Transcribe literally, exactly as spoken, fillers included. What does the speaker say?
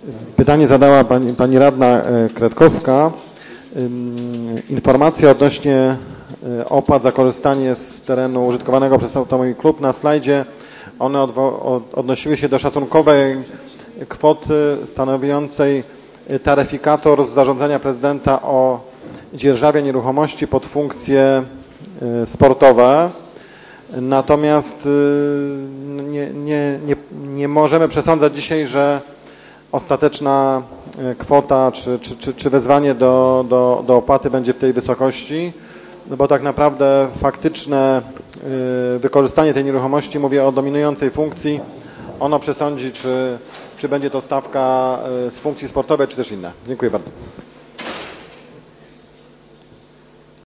Pytanie zadała pani, pani radna Kretkowska. Informacja odnośnie opłat za korzystanie z terenu użytkowanego przez Automobil Klub. Na slajdzie one odnosiły się do szacunkowej kwoty stanowiącej taryfikator z zarządzenia prezydenta o dzierżawie nieruchomości pod funkcje sportowe. Natomiast nie, nie, nie, nie możemy przesądzać dzisiaj, że ostateczna kwota czy, czy, czy, czy wezwanie do, do, do opłaty będzie w tej wysokości, no bo tak naprawdę faktyczne wykorzystanie tej nieruchomości, mówię o dominującej funkcji, ono przesądzi, czy, czy będzie to stawka z funkcji sportowej, czy też inna. Dziękuję bardzo.